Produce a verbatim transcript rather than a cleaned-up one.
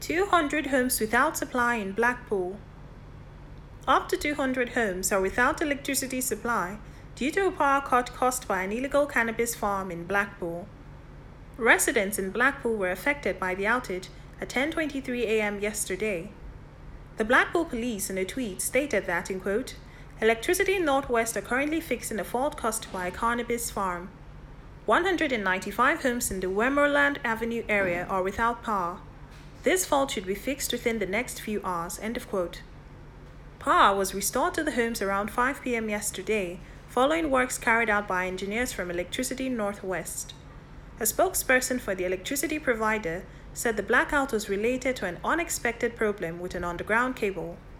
two hundred homes without supply in Blackpool. Up to two hundred homes are without electricity supply due to a power cut caused by an illegal cannabis farm in Blackpool. Residents in Blackpool were affected by the outage at ten twenty-three a m yesterday. The Blackpool police in a tweet stated that, in quote, "Electricity in North West are currently fixing a fault caused by a cannabis farm. one hundred ninety-five homes in the Westmoreland Avenue area are without power. This fault should be fixed within the next few hours," end of quote. Power was restored to the homes around five p m yesterday, following works carried out by engineers from Electricity North West. A spokesperson for the electricity provider said the blackout was related to an unexpected problem with an underground cable.